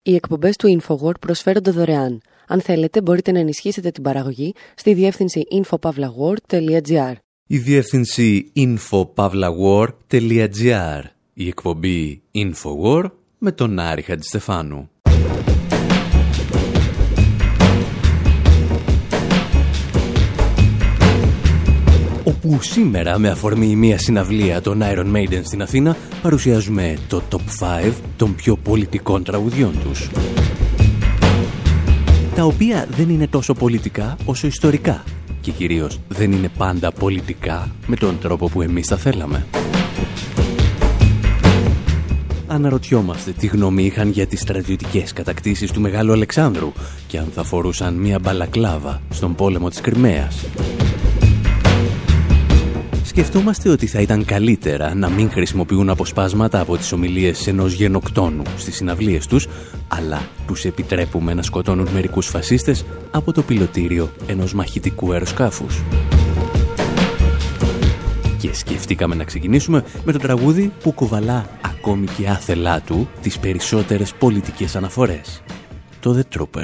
Οι εκπομπές του InfoWord προσφέρονται δωρεάν. Αν θέλετε, μπορείτε να ενισχύσετε την παραγωγή στη διεύθυνση infopavlagor.gr. Η διεύθυνση infopavlagor.gr. Η εκπομπή InfoWord με τον Άρη Χατζηστεφάνου. Όπου σήμερα, με αφορμή μια συναυλία των Iron Maiden στην Αθήνα, παρουσιάζουμε το Top 5 των πιο πολιτικών τραγουδιών τους. Τα οποία δεν είναι τόσο πολιτικά όσο ιστορικά και κυρίως δεν είναι πάντα πολιτικά με τον τρόπο που εμείς τα θέλαμε. Αναρωτιόμαστε τι γνώμη είχαν για τις στρατιωτικές κατακτήσεις του Μεγάλου Αλεξάνδρου και αν θα φορούσαν μια μπαλακλάβα στον πόλεμο της Κριμαίας. Σκεφτόμαστε ότι θα ήταν καλύτερα να μην χρησιμοποιούν αποσπάσματα από τις ομιλίες ενός γενοκτόνου στις συναυλίες τους, αλλά τους επιτρέπουμε να σκοτώνουν μερικούς φασίστες από το πιλωτήριο ενός μαχητικού αεροσκάφους. Και σκεφτήκαμε να ξεκινήσουμε με το τραγούδι που κουβαλά ακόμη και άθελά του τις περισσότερες πολιτικές αναφορές. Το The Trooper.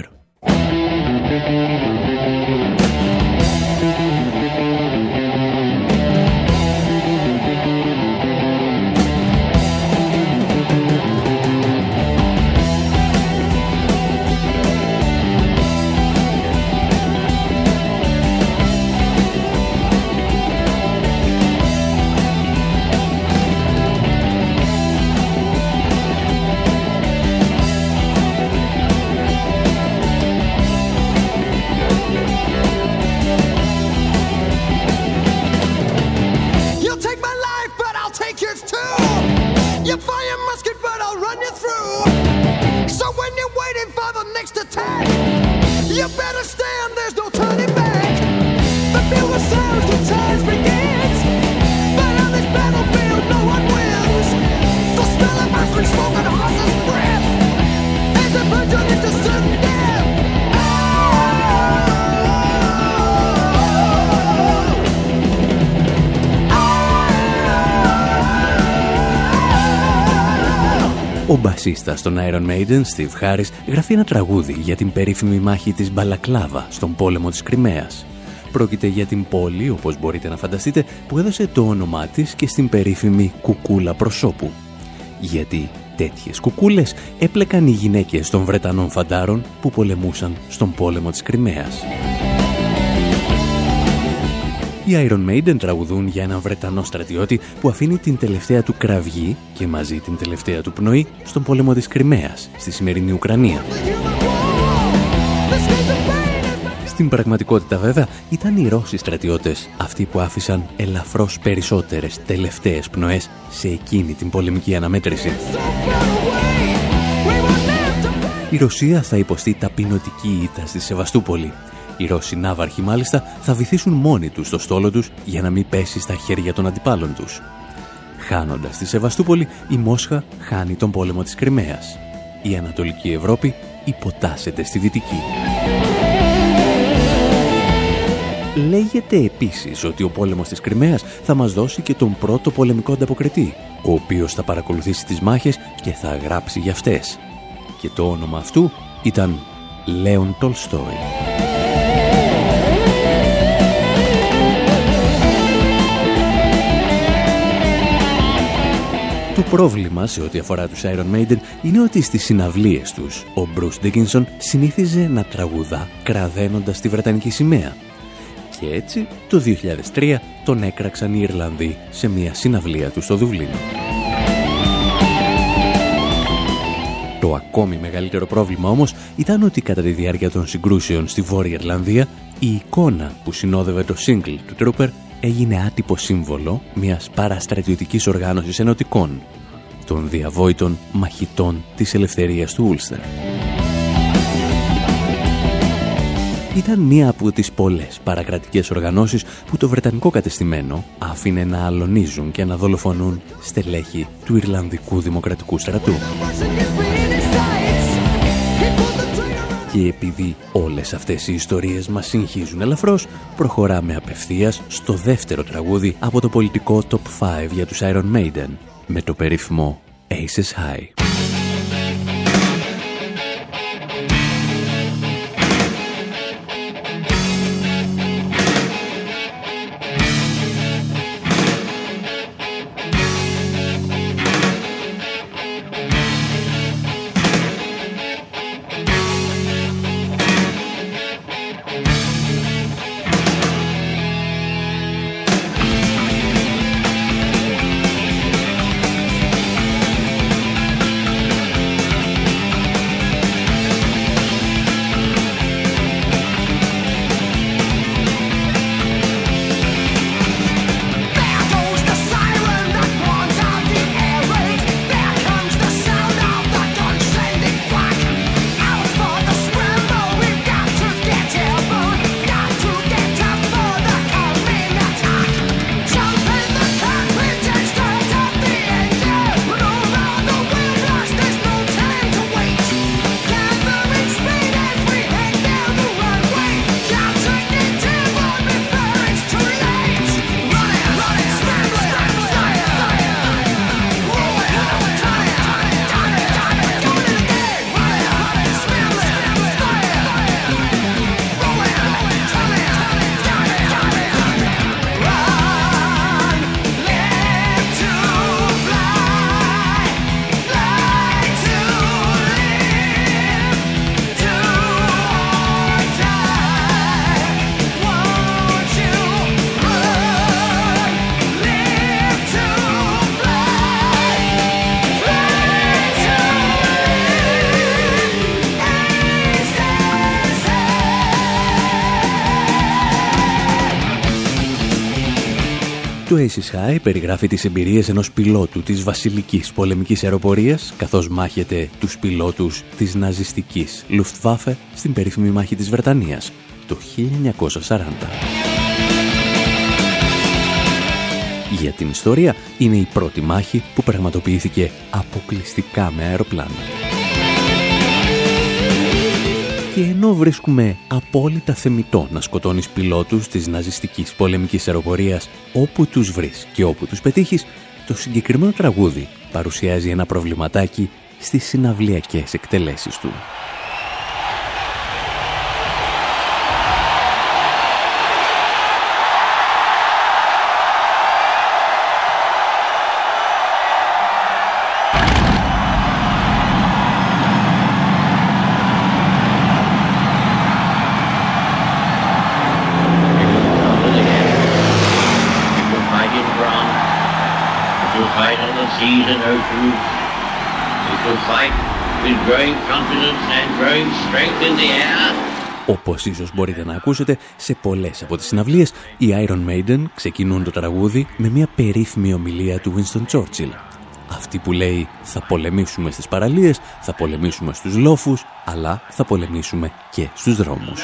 Ο μπασίστας των Iron Maiden, Steve Harris, γράφει ένα τραγούδι για την περίφημη μάχη της Μπαλακλάβα στον πόλεμο της Κριμαίας. Πρόκειται για την πόλη, όπως μπορείτε να φανταστείτε, που έδωσε το όνομά της και στην περίφημη κουκούλα προσώπου. Γιατί τέτοιες κουκούλες έπλεκαν οι γυναίκες των Βρετανών φαντάρων που πολεμούσαν στον πόλεμο της Κριμαίας. Οι Iron Maiden τραγουδούν για έναν Βρετανό στρατιώτη που αφήνει την τελευταία του κραυγή και μαζί την τελευταία του πνοή στον πόλεμο της Κριμαίας, στη σημερινή Ουκρανία. Στην πραγματικότητα βέβαια ήταν οι Ρώσοι στρατιώτες αυτοί που άφησαν ελαφρώς περισσότερες τελευταίες πνοές σε εκείνη την πολεμική αναμέτρηση. Η Ρωσία θα υποστεί ταπεινωτική ήττα στη Σεβαστούπολη. Οι Ρώσοι ναύαρχοι μάλιστα θα βυθίσουν μόνοι τους το στόλο τους για να μην πέσει στα χέρια των αντιπάλων τους. Χάνοντας τη Σεβαστούπολη, η Μόσχα χάνει τον πόλεμο της Κριμαίας. Η Ανατολική Ευρώπη υποτάσσεται στη Δυτική. Λέγεται επίσης ότι ο πόλεμος της Κριμαίας θα μας δώσει και τον πρώτο πολεμικό ανταποκριτή, ο οποίος θα παρακολουθήσει τις μάχες και θα γράψει για αυτές. Και το όνομα αυτού ήταν Λέον Τολστόι. Το πρόβλημα σε ό,τι αφορά τους Iron Maiden είναι ότι στις συναυλίες τους ο Bruce Dickinson συνήθιζε να τραγουδά κραδένοντας τη Βρετανική σημαία. Και έτσι το 2003 τον έκραξαν οι Ιρλανδοί σε μια συναυλία του στο Δουβλίνο. Το ακόμη μεγαλύτερο πρόβλημα όμως ήταν ότι κατά τη διάρκεια των συγκρούσεων στη Βόρεια Ιρλανδία η εικόνα που συνόδευε το single του Trooper έγινε άτυπο σύμβολο μιας παραστρατιωτικής οργάνωσης ενωτικών, των διαβόητων μαχητών της ελευθερίας του Ούλστερ. Ήταν μία από τις πολλές παρακρατικές οργανώσεις που το βρετανικό κατεστημένο άφηνε να αλωνίζουν και να δολοφονούν στελέχη του Ιρλανδικού Δημοκρατικού Στρατού. Και επειδή όλες αυτές οι ιστορίες μας συγχύζουν ελαφρώς, προχωράμε απευθείας στο δεύτερο τραγούδι από το πολιτικό Top 5 για τους Iron Maiden, με το περίφημο Aces High. Το Aces High περιγράφει τις εμπειρίες ενός πιλότου της βασιλικής πολεμικής αεροπορίας καθώς μάχεται τους πιλότους της ναζιστικής Luftwaffe στην περίφημη μάχη της Βρετανίας το 1940. Για την ιστορία είναι η πρώτη μάχη που πραγματοποιήθηκε αποκλειστικά με αεροπλάνα. Και ενώ βρίσκουμε απόλυτα θεμιτό να σκοτώνεις πιλότους της ναζιστικής πολεμικής αεροπορίας όπου τους βρεις και όπου τους πετύχεις, το συγκεκριμένο τραγούδι παρουσιάζει ένα προβληματάκι στις συναυλιακές εκτελέσεις του. Seas and oceans. We shall fight with growing confidence and growing strength in the air. Όπως ίσως μπορείτε να ακούσετε, σε πολλές από τις συναυλίες, οι Iron Maiden ξεκινούν το τραγούδι με μια περίφημη ομιλία του Winston Churchill. Αυτή που λέει «Θα πολεμήσουμε στις παραλίες, θα πολεμήσουμε στους λόφους, αλλά θα πολεμήσουμε και στους δρόμους».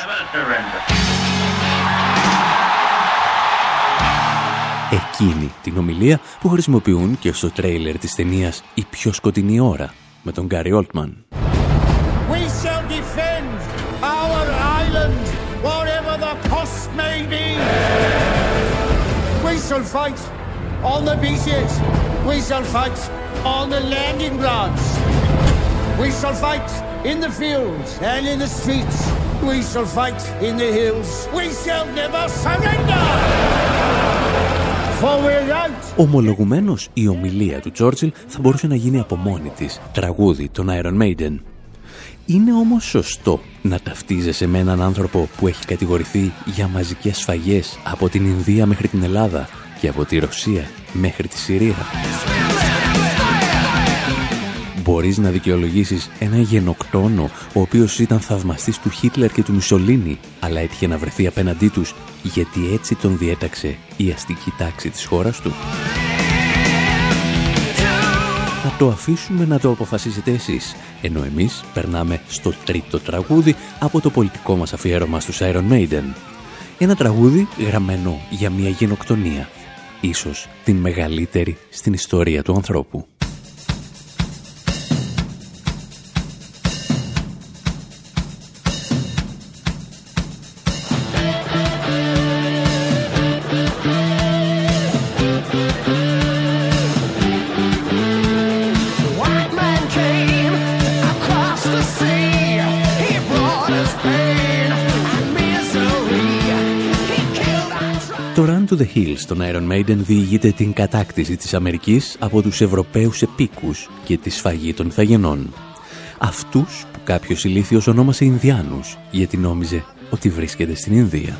Εκείνη την ομιλία που χρησιμοποιούν και στο τρέιλερ της ταινίας «Η πιο σκοτεινή ώρα» με τον Γκάρι Όλτμαν. We shall defend our island, whatever the cost may be. We shall fight on the beaches. We shall fight on the landing grounds. We shall fight in the fields and in the streets. We shall fight in the hills. We shall never surrender. Ομολογουμένως, η ομιλία του Τσόρτσιλ θα μπορούσε να γίνει από μόνη της τραγούδι των Iron Maiden. Είναι όμως σωστό να ταυτίζεσαι με έναν άνθρωπο που έχει κατηγορηθεί για μαζικές σφαγές από την Ινδία μέχρι την Ελλάδα και από τη Ρωσία μέχρι τη Συρία? Μπορείς να δικαιολογήσεις ένα γενοκτόνο ο οποίος ήταν θαυμαστής του Χίτλερ και του Μουσολίνι, αλλά έτυχε να βρεθεί απέναντί τους γιατί έτσι τον διέταξε η αστική τάξη της χώρας του? Θα το αφήσουμε να το αποφασίσετε εσείς, ενώ εμείς περνάμε στο τρίτο τραγούδι από το πολιτικό μας αφιέρωμα στους Iron Maiden. Ένα τραγούδι γραμμένο για μια γενοκτονία, ίσως την μεγαλύτερη στην ιστορία του ανθρώπου. Το Run to the Hills των Iron Maiden διηγείται την κατάκτηση της Αμερικής από τους Ευρωπαίους επίκους και τη σφαγή των Ιθαγενών. Αυτούς που κάποιος ηλίθιος ονόμασε Ινδιάνους, γιατί νόμιζε ότι βρίσκεται στην Ινδία.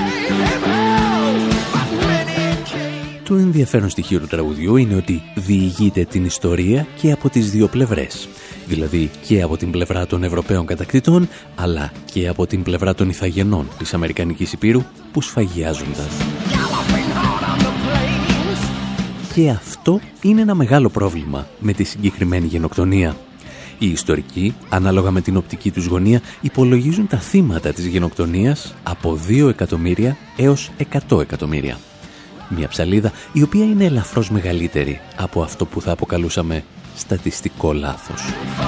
Το ενδιαφέρον στοιχείο του τραγουδιού είναι ότι διηγείται την ιστορία και από τις δύο πλευρές. Δηλαδή και από την πλευρά των Ευρωπαίων κατακτητών, αλλά και από την πλευρά των Ιθαγενών της Αμερικανικής Υπήρου που σφαγιάζονταν. Και αυτό είναι ένα μεγάλο πρόβλημα με τη συγκεκριμένη γενοκτονία. Οι ιστορικοί, ανάλογα με την οπτική τους γωνία, υπολογίζουν τα θύματα της γενοκτονίας από 2 εκατομμύρια έως 100 εκατομμύρια. Μια ψαλίδα η οποία είναι ελαφρώς μεγαλύτερη από αυτό που θα αποκαλούσαμε στατιστικό λάθος.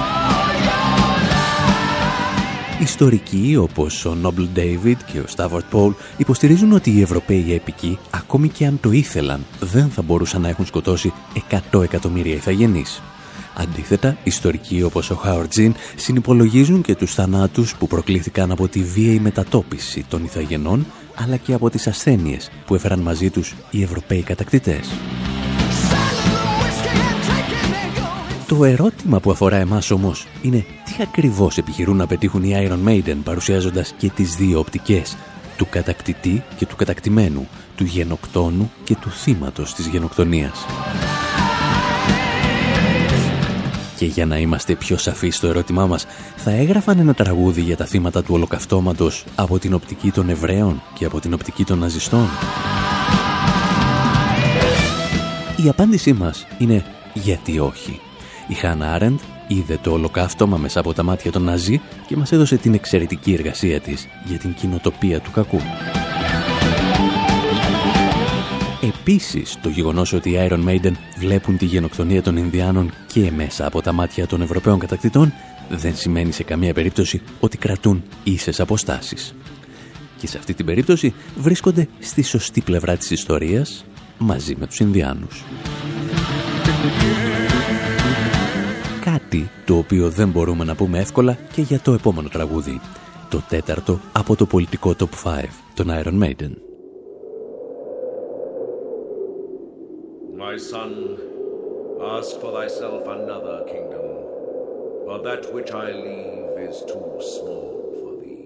Ιστορικοί όπως ο Νόμπλ Ντέιβιντ και ο Στάβαρτ Πολ υποστηρίζουν ότι οι Ευρωπαίοι έπικοι, ακόμη και αν το ήθελαν, δεν θα μπορούσαν να έχουν σκοτώσει 100 εκατομμύρια ηθαγενείς. Αντίθετα, ιστορικοί όπως ο Χάουαρντ Ζιν συνυπολογίζουν και τους θανάτους που προκλήθηκαν από τη βίαιη μετατόπιση των ηθαγενών, αλλά και από τις ασθένειες που έφεραν μαζί τους οι Ευρωπαίοι κατακτητές. Το ερώτημα που αφορά εμάς όμως είναι τι ακριβώς επιχειρούν να πετύχουν οι Iron Maiden παρουσιάζοντας και τις δύο οπτικές, του κατακτητή και του κατακτημένου, του γενοκτόνου και του θύματος της γενοκτονίας. Και για να είμαστε πιο σαφείς στο ερώτημά μας, θα έγραφαν ένα τραγούδι για τα θύματα του ολοκαυτώματος από την οπτική των Εβραίων και από την οπτική των Ναζιστών? Η απάντησή μας είναι γιατί όχι. Η Χάνα Άρεντ είδε το ολοκαύτωμα μέσα από τα μάτια των Ναζί και μας έδωσε την εξαιρετική εργασία της για την κοινοτοπία του κακού. Επίσης, το γεγονός ότι οι Iron Maiden βλέπουν τη γενοκτονία των Ινδιάνων και μέσα από τα μάτια των Ευρωπαίων κατακτητών δεν σημαίνει σε καμία περίπτωση ότι κρατούν ίσες αποστάσεις. Και σε αυτή την περίπτωση βρίσκονται στη σωστή πλευρά της ιστορίας μαζί με τους Ινδιάνους. Κάτι το οποίο δεν μπορούμε να πούμε εύκολα και για το επόμενο τραγούδι. Το τέταρτο από το πολιτικό Top 5 των Iron Maiden. My son, ask for thyself another kingdom, for that which I leave is too small for thee.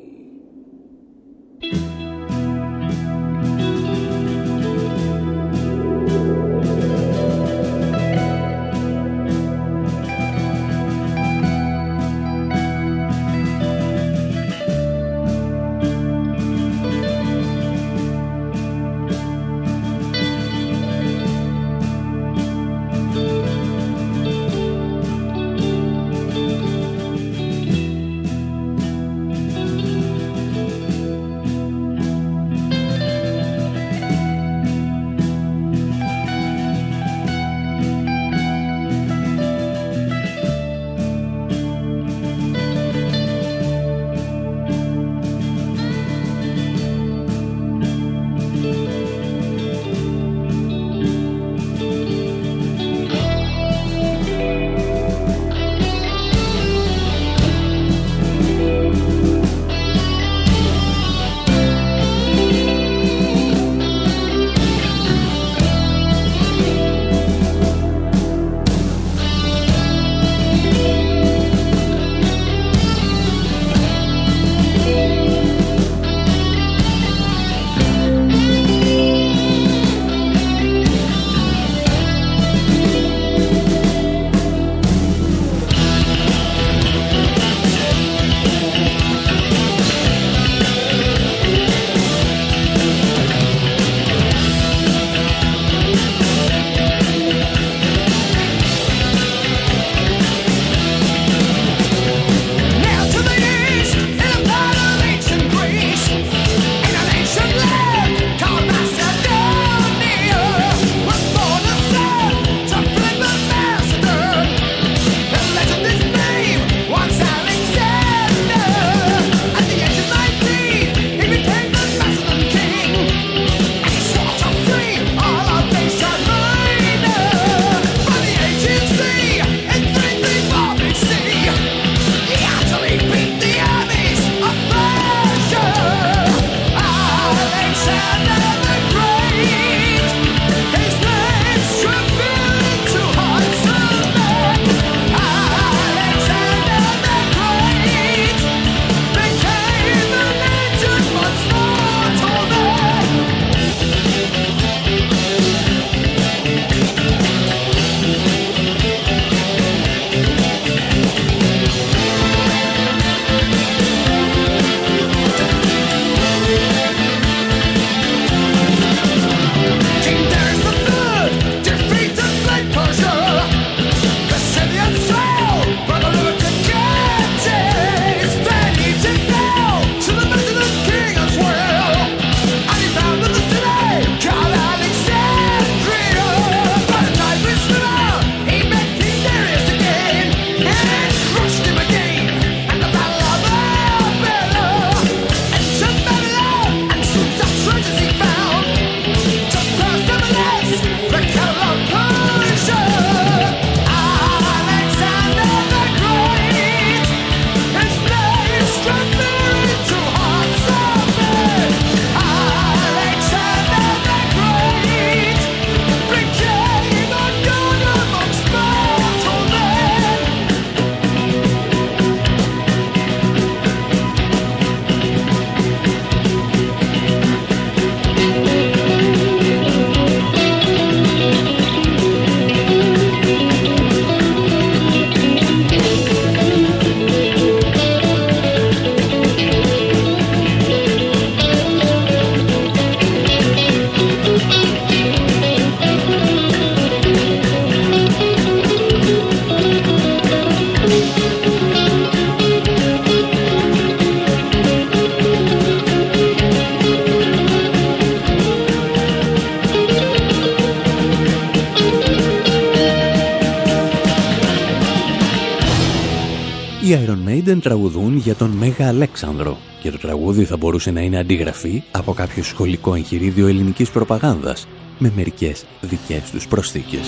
Maiden τραγουδούν για τον Μέγα Αλέξανδρο και το τραγούδι θα μπορούσε να είναι αντιγραφή από κάποιο σχολικό εγχειρίδιο ελληνικής προπαγάνδας με μερικές δικές τους προσθήκες.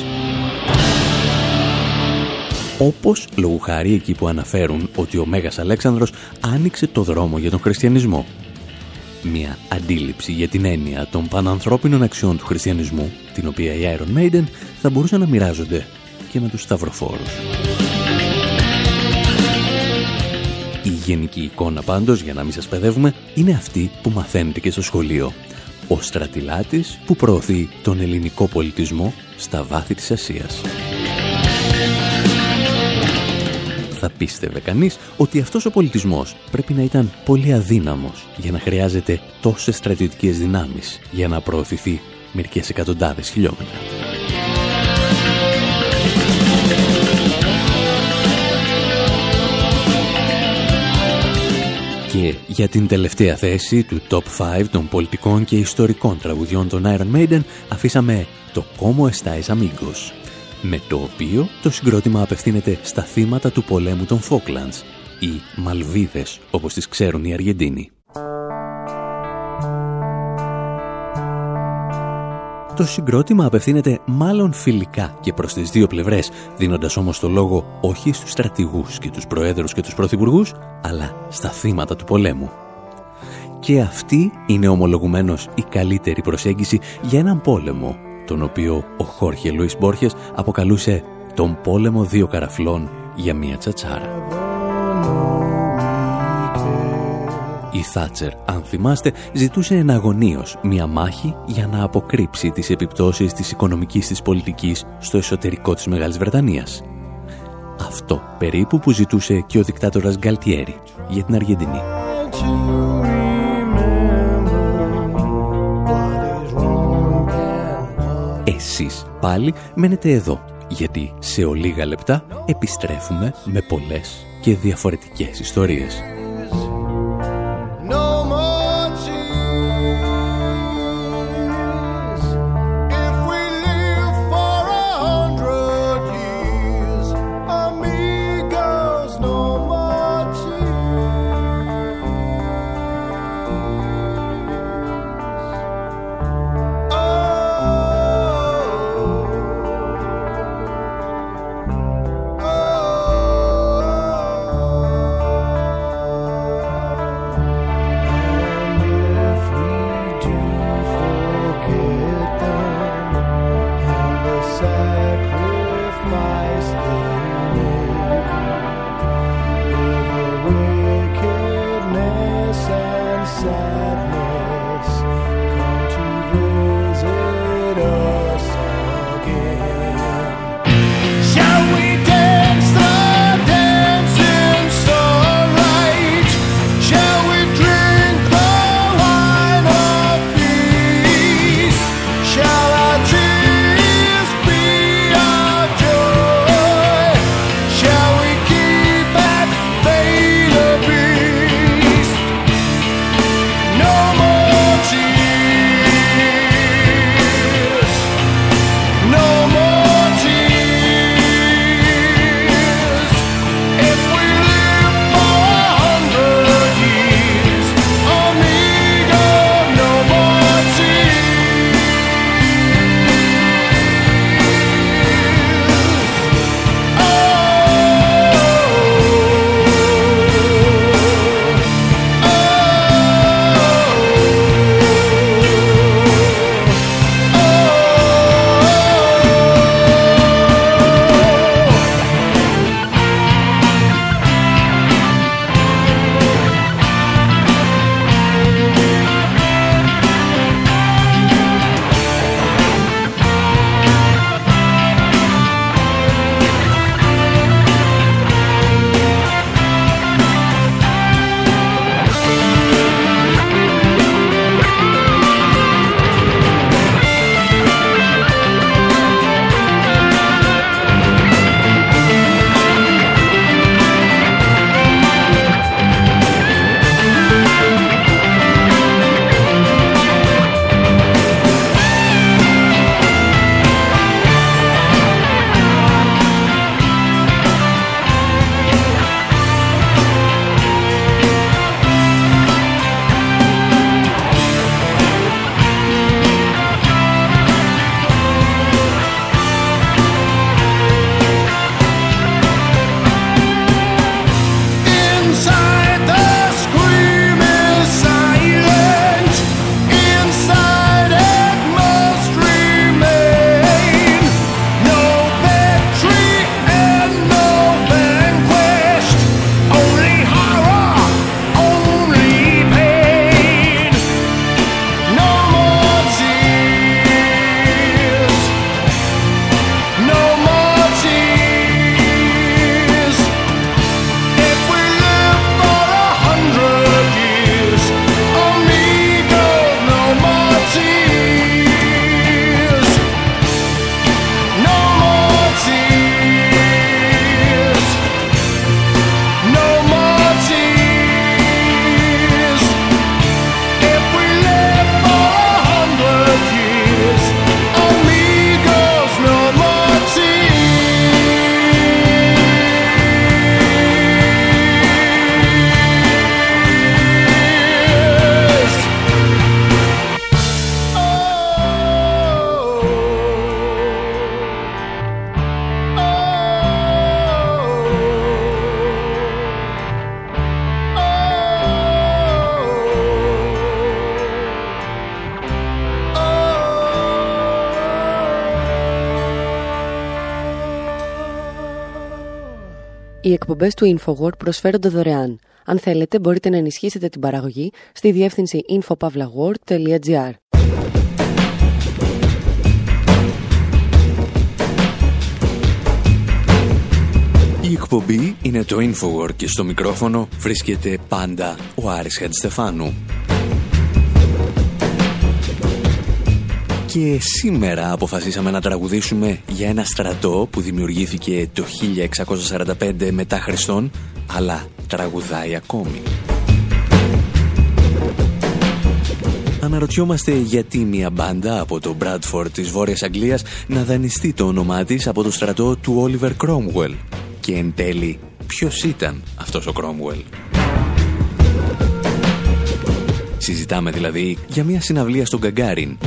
Όπως λόγου χάρη εκεί που αναφέρουν ότι ο Μέγας Αλέξανδρος άνοιξε το δρόμο για τον χριστιανισμό. Μια αντίληψη για την έννοια των πανανθρώπινων αξιών του χριστιανισμού, την οποία οι Iron Maiden θα μπορούσαν να μοιράζονται και με τους σταυροφόρους. Η γενική εικόνα πάντως, για να μην σας παιδεύουμε, είναι αυτή που μαθαίνετε και στο σχολείο. Ο στρατηλάτης που προωθεί τον ελληνικό πολιτισμό στα βάθη της Ασίας. Θα πίστευε κανείς ότι αυτός ο πολιτισμός πρέπει να ήταν πολύ αδύναμος για να χρειάζεται τόσες στρατιωτικές δυνάμεις για να προωθηθεί μερικές εκατοντάδες χιλιόμετρα. Και για την τελευταία θέση του Top 5 των πολιτικών και ιστορικών τραγουδιών των Iron Maiden αφήσαμε το Como Estáis Amigos, με το οποίο το συγκρότημα απευθύνεται στα θύματα του πολέμου των Falklands, ή Μαλβίδες όπως τις ξέρουν οι Αργεντίνοι. Το συγκρότημα απευθύνεται μάλλον φιλικά και προς τις δύο πλευρές, δίνοντας όμως το λόγο όχι στους στρατηγούς και τους προέδρους και τους πρωθυπουργούς, αλλά στα θύματα του πολέμου. Και αυτή είναι ομολογουμένως η καλύτερη προσέγγιση για έναν πόλεμο, τον οποίο ο Χόρχε Λουίς Μπόρχες αποκαλούσε τον πόλεμο δύο καραφλών για μία τσατσάρα. Η Θάτσερ, αν θυμάστε, ζητούσε εναγωνίως μία μάχη για να αποκρύψει τις επιπτώσεις της οικονομικής της πολιτικής στο εσωτερικό της Μεγάλης Βρετανίας. Αυτό περίπου που ζητούσε και ο δικτάτορας Γκαλτιέρη για την Αργεντινή. Εσείς πάλι μένετε εδώ, γιατί σε ολίγα λεπτά επιστρέφουμε με πολλές και διαφορετικές ιστορίες. Οι εκπομπές του InfoWord προσφέρονται δωρεάν. Αν θέλετε, μπορείτε να ενισχύσετε την παραγωγή στη διεύθυνση infopavlagor.gr. Η εκπομπή είναι το InfoWord και στο μικρόφωνο βρίσκεται πάντα ο Άρης Χατζηστεφάνου. Και σήμερα αποφασίσαμε να τραγουδήσουμε για ένα στρατό που δημιουργήθηκε το 1645 μετά Χριστόν, αλλά τραγουδάει ακόμη. Αναρωτιόμαστε γιατί μια μπάντα από το Bradford της Βόρειας Αγγλίας να δανειστεί το όνομά της από το στρατό του Oliver Cromwell. Και εν τέλει, ποιος ήταν αυτός ο Cromwell? Συζητάμε δηλαδή για μια συναυλία στον Γκαγκάριν.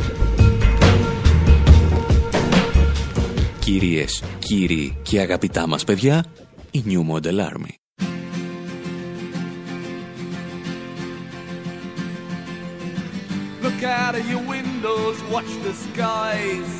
Κυρίες, κύριοι και αγαπητά μας παιδιά, η New Model Army. Look out of your windows, watch the skies.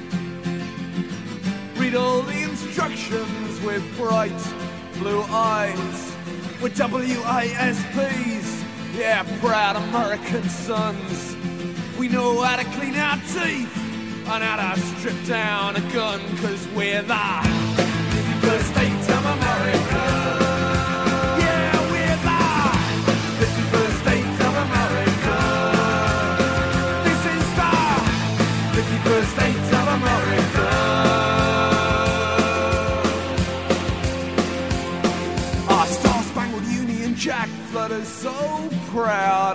Read all the instructions with bright blue eyes. We're WASPs, yeah, proud American sons. We know how to clean our teeth and how to strip down a gun, 'cause we're the 51st state of America. Yeah, we're the 51st state of America. This is the 51st state of America. Our Star-Spangled Union Jack flutters so proud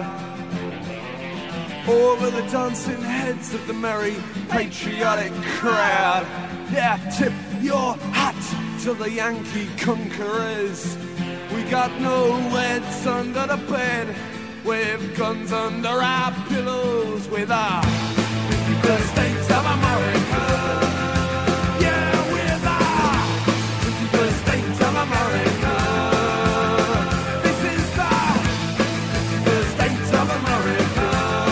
over the dancing heads of the merry patriotic crowd. Yeah, tip your hat to the Yankee conquerors. We got no heads under the bed, with guns under our pillows, with our 51st states of America. Yeah, we're the 51st states of America. This is the 51st states of America.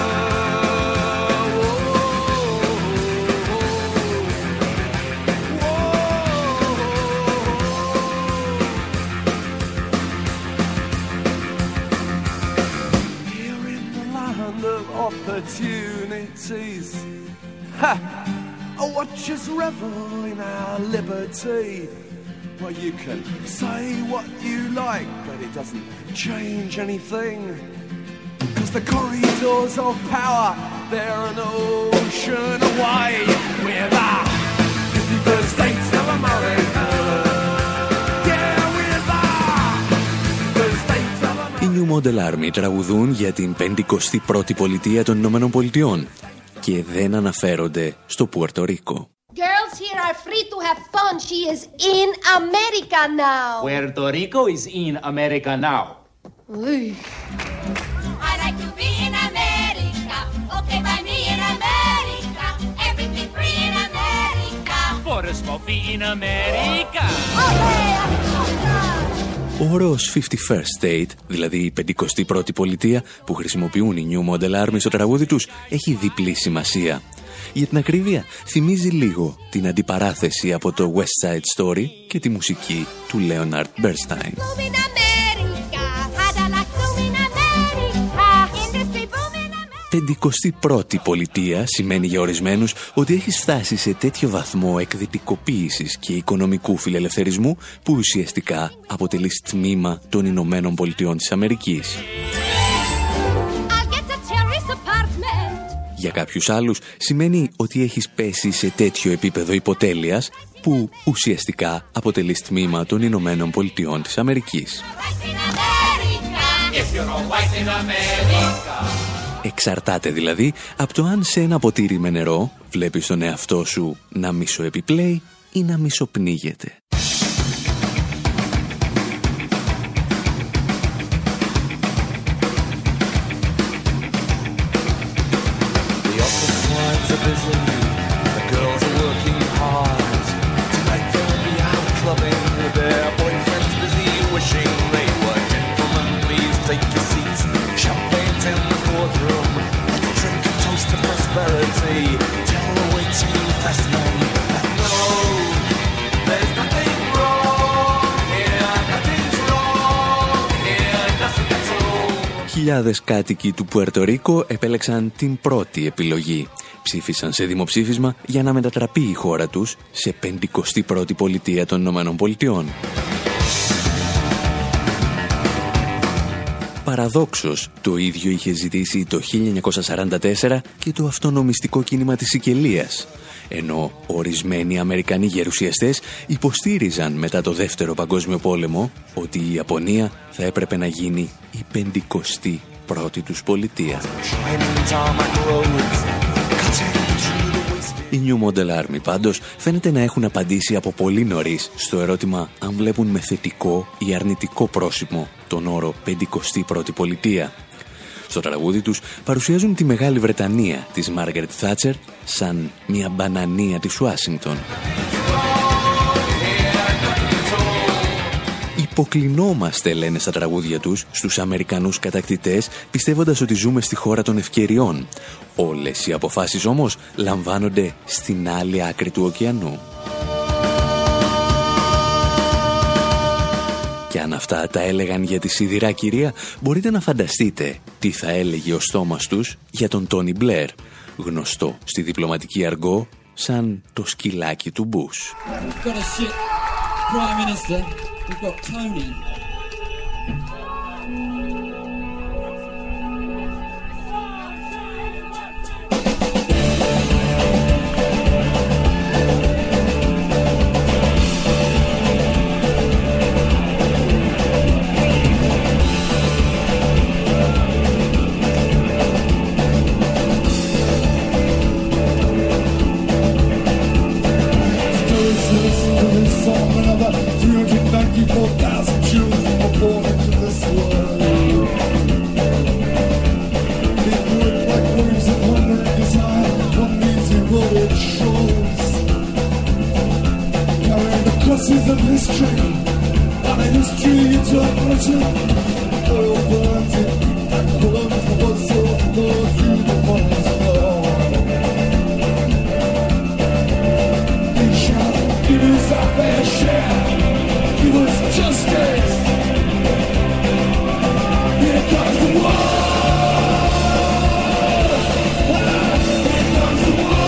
Opportunities. Ha! Watch us revel in our liberty. Well, you can say what you like, but it doesn't change anything. 'Cause the corridors of power, they're an ocean away. We're the 51st states of America. Οι New Model Army τραγουδούν για την 51η πολιτεία των Ηνωμένων Πολιτειών και δεν αναφέρονται στο Πουέρτο Ρίκο. Girls here are free to have fun. She is in America now. Puerto Rico is in America now. I like to be in America. Okay, by me in America. Everything free in America. For a small fee in America. Okay, Ο όρος 51st State, δηλαδή η 51η πολιτεία που χρησιμοποιούν οι New Model Army στο τραγούδι τους, έχει διπλή σημασία. Για την ακρίβεια, θυμίζει λίγο την αντιπαράθεση από το West Side Story και τη μουσική του Leonard Bernstein. 51η πολιτεία σημαίνει για ορισμένους ότι έχεις φτάσει σε τέτοιο βαθμό εκδυτικοποίησης και οικονομικού φιλελευθερισμού που ουσιαστικά αποτελείς τμήμα των Ηνωμένων Πολιτειών της Αμερικής. Για κάποιους άλλους σημαίνει ότι έχεις πέσει σε τέτοιο επίπεδο υποτέλειας που ουσιαστικά αποτελείς τμήμα των Ηνωμένων Πολιτειών της Αμερικής. Εξαρτάται δηλαδή από το αν σε ένα ποτήρι με νερό βλέπεις τον εαυτό σου να μισοεπιπλέει ή να μισοπνίγεται. There's nothing wrong in χιλιάδες κάτοικοι του Πουερτο-Ρίκο επέλεξαν την πρώτη επιλογή. Ψήφισαν σε δημοψήφισμα για να μετατραπεί η χώρα τους σε 51η πολιτεία των Ηνωμένων Πολιτειών. Παραδόξως, το ίδιο είχε ζητήσει το 1944 και το αυτονομιστικό κίνημα της Σικελίας, ενώ ορισμένοι Αμερικανοί γερουσιαστές υποστήριζαν μετά το Δεύτερο Παγκόσμιο Πόλεμο ότι η Ιαπωνία θα έπρεπε να γίνει η 51η τους πολιτεία. Οι New Model Army πάντως φαίνεται να έχουν απαντήσει από πολύ νωρίς στο ερώτημα αν βλέπουν με θετικό ή αρνητικό πρόσημο τον όρο 51η πολιτεία. Στο τραγούδι τους παρουσιάζουν τη Μεγάλη Βρετανία της Μάργαρετ Θάτσερ σαν μια μπανανία της Ουάσιγκτον. Υποκλεινόμαστε, λένε στα τραγούδια τους, στους Αμερικανούς κατακτητές, πιστεύοντας ότι ζούμε στη χώρα των ευκαιριών. Όλες οι αποφάσεις όμως λαμβάνονται στην άλλη άκρη του ωκεανού. Και αν αυτά τα έλεγαν για τη σιδηρά κυρία, μπορείτε να φανταστείτε τι θα έλεγε ο στόμας τους για τον Τόνι Μπλερ, γνωστό στη διπλωματική αργό σαν το σκυλάκι του Μπούς. We've got Tony. Of history, and a history it's a Britain. Oil burns in and clothes the buzz of the through the funds flow. They shout, give us our fair share, give us justice. Here comes the war. Here comes the war.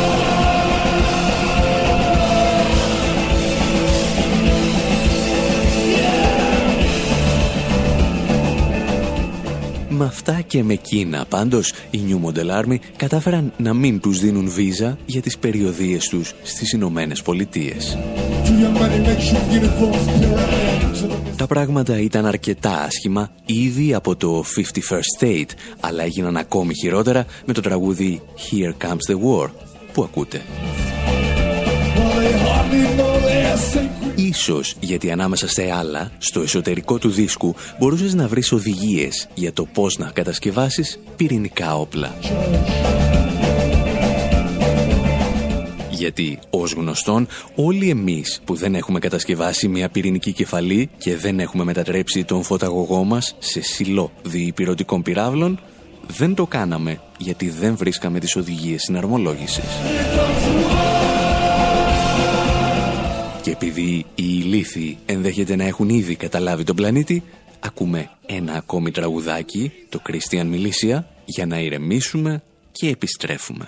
Με αυτά και με Κίνα, πάντως, οι New Model Army κατάφεραν να μην τους δίνουν βίζα για τις περιοδίες τους στις Ηνωμένες Πολιτείες. Τα πράγματα ήταν αρκετά άσχημα ήδη από το 51st State, αλλά έγιναν ακόμη χειρότερα με το τραγούδι Here Comes the War, που ακούτε. Ίσως γιατί ανάμεσα σε άλλα, στο εσωτερικό του δίσκου μπορούσες να βρεις οδηγίες για το πώς να κατασκευάσεις πυρηνικά όπλα. Γιατί, ως γνωστόν, όλοι εμείς που δεν έχουμε κατασκευάσει μια πυρηνική κεφαλή και δεν έχουμε μετατρέψει τον φωταγωγό μας σε σιλό διυπηρωτικών πυράβλων, δεν το κάναμε γιατί δεν βρίσκαμε τις οδηγίες συναρμολόγησης. Και επειδή οι ηλίθιοι ενδέχεται να έχουν ήδη καταλάβει τον πλανήτη, ακούμε ένα ακόμη τραγουδάκι, το Christian Militia, για να ηρεμήσουμε και επιστρέφουμε.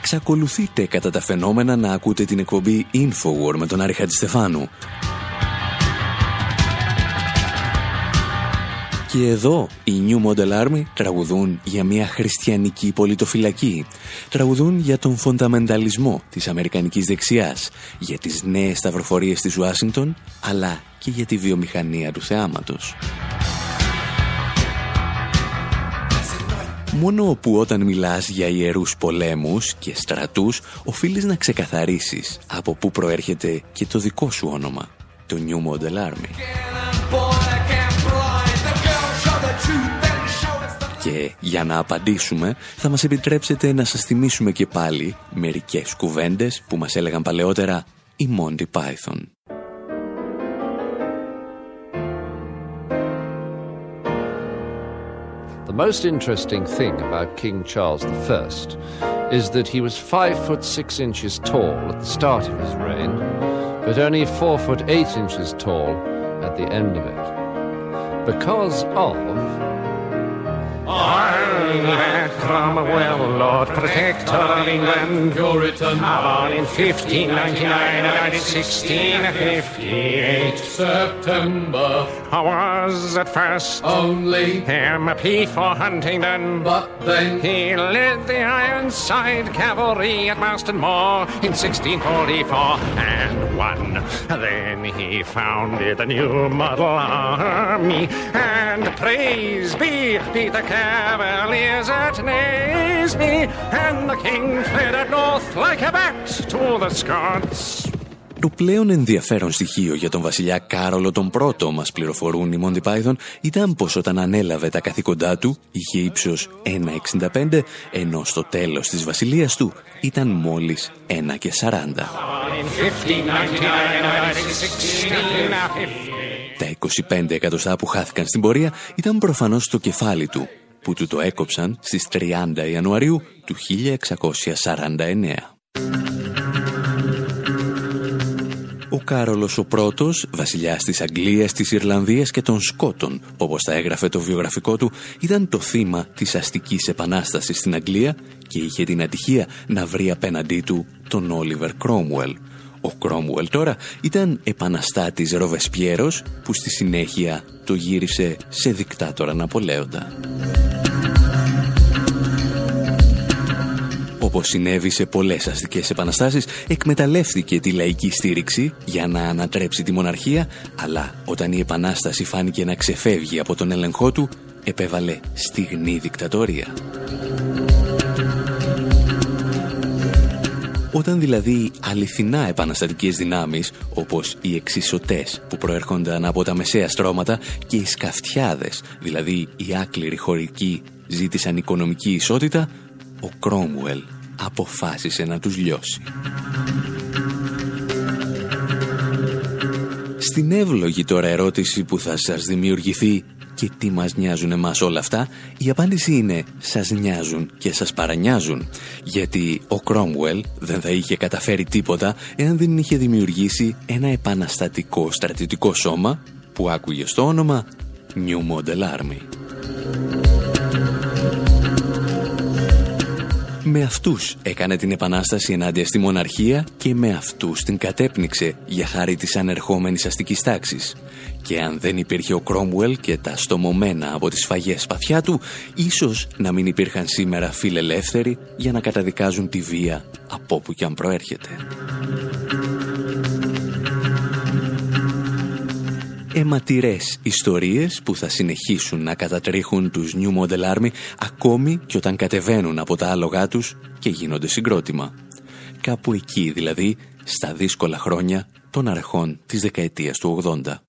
εξακολουθείτε κατά τα φαινόμενα να ακούτε την εκπομπή Infowar με τον Άρη Χατζηστεφάνου. Και εδώ οι New Model Army τραγουδούν για μια χριστιανική πολιτοφυλακή. Τραγουδούν για τον φονταμενταλισμό της αμερικανικής δεξιάς, για τις νέες σταυροφορίες της Ουάσιγκτον, αλλά και για τη βιομηχανία του θεάματος. Μόνο που όταν μιλάς για ιερούς πολέμους και στρατούς, οφείλεις να ξεκαθαρίσεις από πού προέρχεται και το δικό σου όνομα, το New Model Army. Και για να απαντήσουμε, θα μας επιτρέψετε να σας θυμίσουμε και πάλι μερικές κουβέντες που μας έλεγαν παλαιότερα οι Monty Python. The most interesting thing about King Charles I is that he was 5'6" tall at the start of his reign, but only 4'8" tall at the end of it. Because of Cromwell, Lord Protector of England, Puritan, born in 1599 and died in 1658. September, I was at first only MP for Huntingdon, but then he led the Ironside Cavalry at Marston Moor in 1644 and won. Then he founded the New Model Army, and praise be the Cavaliers at Naseby, and the king fled at north like a bat to the Scots. Το πλέον ενδιαφέρον στοιχείο για τον βασιλιά Κάρολο τον Πρώτο, μας πληροφορούν οι Monty Python, ήταν πως όταν ανέλαβε τα καθήκοντά του είχε ύψος 1,65, ενώ στο τέλος της βασιλείας του ήταν μόλις 1,40. Τα 25 εκατοστά που χάθηκαν στην πορεία ήταν προφανώς στο κεφάλι του, που του το έκοψαν στις 30 Ιανουαρίου του 1649. Ο Κάρολος ο Πρώτος, βασιλιάς της Αγγλίας, της Ιρλανδίας και των Σκότων, όπως τα έγραφε το βιογραφικό του, ήταν το θύμα της αστικής επανάστασης στην Αγγλία και είχε την ατυχία να βρει απέναντί του τον Όλιβερ Κρόμουελ. Ο Κρόμουελ τώρα ήταν επαναστάτης Ροβεσπιέρος που στη συνέχεια το γύρισε σε δικτάτορα Ναπολέοντα. Όπως συνέβη σε πολλές αστικές επαναστάσεις, εκμεταλλεύτηκε τη λαϊκή στήριξη για να ανατρέψει τη μοναρχία, αλλά όταν η επανάσταση φάνηκε να ξεφεύγει από τον έλεγχό του, επέβαλε στιγνή δικτατορία. Όταν δηλαδή αληθινά επαναστατικές δυνάμεις, όπως οι εξισωτές που προέρχονταν από τα μεσαία στρώματα και οι σκαφτιάδες, δηλαδή οι άκληροι χωρικοί, ζήτησαν οικονομική ισότητα, ο Κρόμουελ αποφάσισε να τους λιώσει. Στην εύλογη τώρα ερώτηση που θα σας δημιουργηθεί, και τι μας νοιάζουν εμάς όλα αυτά, η απάντηση είναι σας νοιάζουν και σας παρανοιάζουν, γιατί ο Κρόμουελ δεν θα είχε καταφέρει τίποτα εάν δεν είχε δημιουργήσει ένα επαναστατικό στρατιωτικό σώμα που άκουγε στο όνομα New Model Army. Με αυτούς έκανε την επανάσταση ενάντια στη μοναρχία και με αυτούς την κατέπνιξε για χάρη της ανερχόμενης αστικής τάξης. Και αν δεν υπήρχε ο Κρόμουελ και τα στομωμένα από τις σφαγές σπαθιά του, ίσως να μην υπήρχαν σήμερα φιλελεύθεροι για να καταδικάζουν τη βία από όπου κι αν προέρχεται. Αιματηρές ιστορίες που θα συνεχίσουν να κατατρίχουν τους New Model Army ακόμη και όταν κατεβαίνουν από τα άλογά τους και γίνονται συγκρότημα. Κάπου εκεί δηλαδή, στα δύσκολα χρόνια των αρχών της δεκαετίας του 80.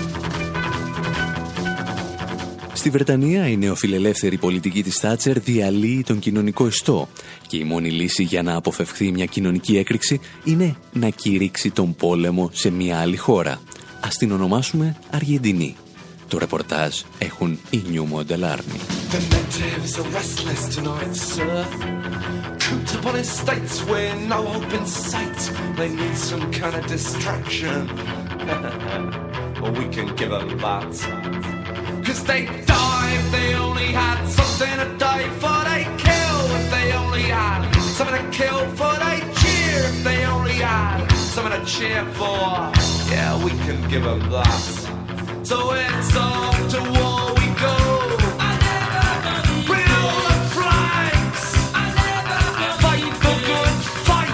Στη Βρετανία η νεοφιλελεύθερη πολιτική της Θάτσερ διαλύει τον κοινωνικό ιστό και η μόνη λύση για να αποφευχθεί μια κοινωνική έκρηξη είναι να κηρύξει τον πόλεμο σε μια άλλη χώρα. Ας την ονομάσουμε Αργεντινή. Το ρεπορτάζ έχουν οι New Model Army. The natives are restless tonight, sir. Cooped up on estates where no hope in sight. They need some kind of distraction. Well, we can give them that. 'Cause they die if they only had something to die for. They kill if they only had something to kill for, they cheer if they only had something to cheer for. Yeah, we can give them that. So it's off to war we go. Bring all the flags. Fight the good fight.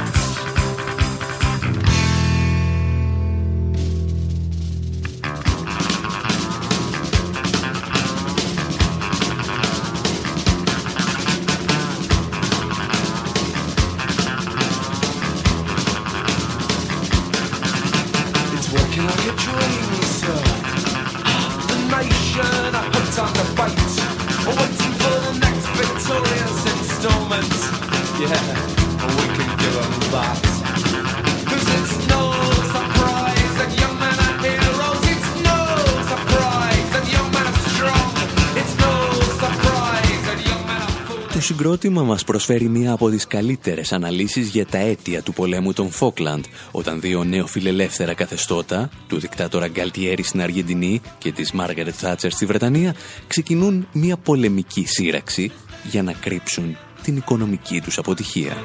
It's working like a dream, sir. The nation I put on the bite, waiting for the next victorious installment. Yeah, we can give them that. 'Cause it's no surprise that young men are heroes. It's no surprise that young men are strong. It's no surprise that young men are fools. Το συγκρότημα μας προσφέρει μία από τις καλύτερες αναλύσεις για τα αίτια του πολέμου των Φόκλαντ, όταν δύο νεοφιλελεύθερα καθεστώτα, του δικτάτορα Γκαλτιέρη στην Αργεντινή και της Μάργαρετ Θάτσερ στη Βρετανία, ξεκινούν μία πολεμική σύραξη για να κρύψουν την οικονομική τους αποτυχία.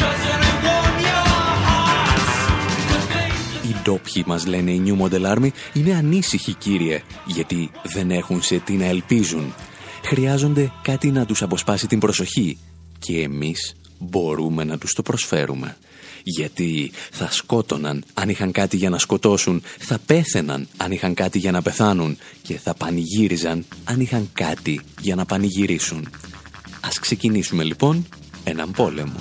Οι ντόπιοι, μας λένε οι New Model Army, είναι ανήσυχοι, κύριε, γιατί δεν έχουν σε τι να ελπίζουν. Χρειάζονται κάτι να τους αποσπάσει την προσοχή και εμείς μπορούμε να τους το προσφέρουμε. Γιατί θα σκότωναν αν είχαν κάτι για να σκοτώσουν, θα πέθαιναν αν είχαν κάτι για να πεθάνουν και θα πανηγύριζαν αν είχαν κάτι για να πανηγυρίσουν. Ας ξεκινήσουμε λοιπόν έναν πόλεμο.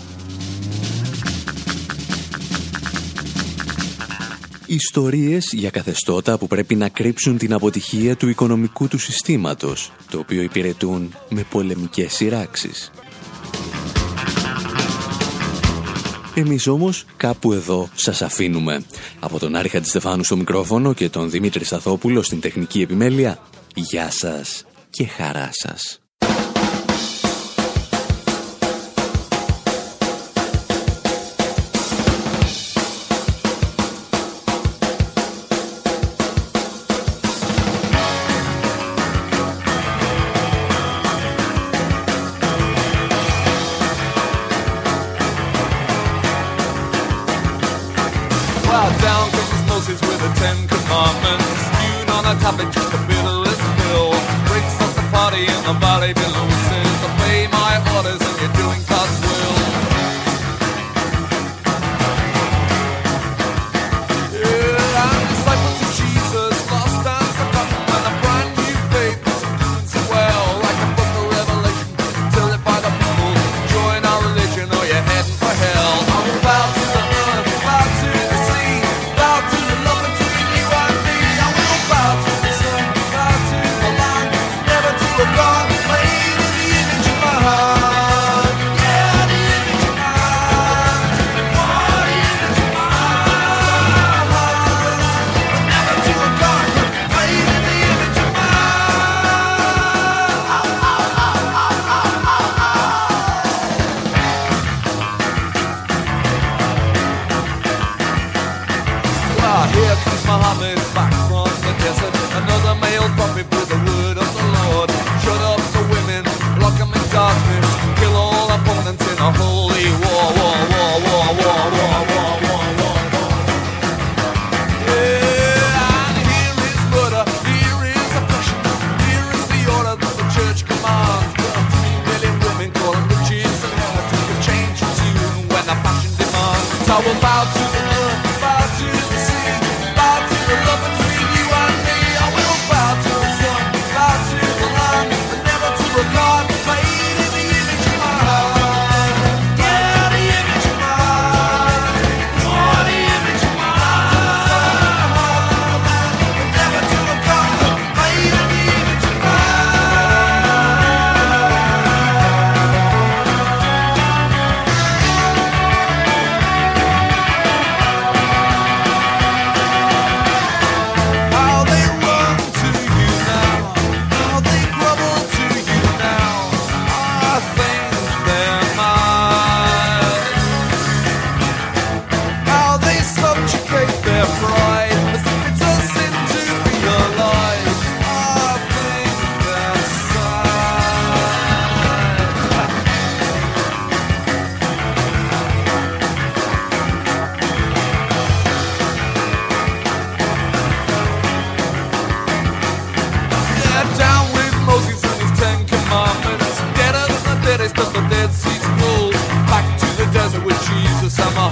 Ιστορίες για καθεστώτα που πρέπει να κρύψουν την αποτυχία του οικονομικού του συστήματος, το οποίο υπηρετούν με πολεμικές σειράξεις. Εμείς όμως κάπου εδώ σας αφήνουμε. Από τον Άρη Χατζηστεφάνου στο μικρόφωνο και τον Δημήτρη Σταθόπουλο στην τεχνική επιμέλεια, γεια σας και χαρά σας. Topic, just a pitiless pill. Breaks up the party in the valley below. Says, obey my orders and you're doing God's will. Yeah, I'm disciples of Jesus, lost and forgotten, and a brand new faith is doing so well. Like a book of Revelation, till it by the people. Join our religion or you're heading for hell. I will bow to the earth, bow to the sea, bow to the love between you and me. I will bow to the sun, bow to the land, never to a God made in the image of my heart.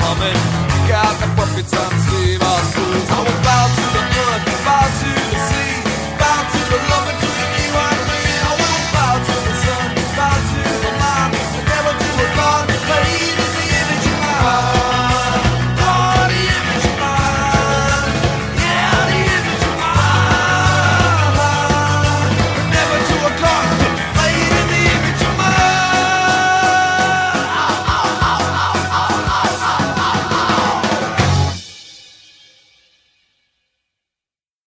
humming. Got the profits and Steve our schools. I'm about to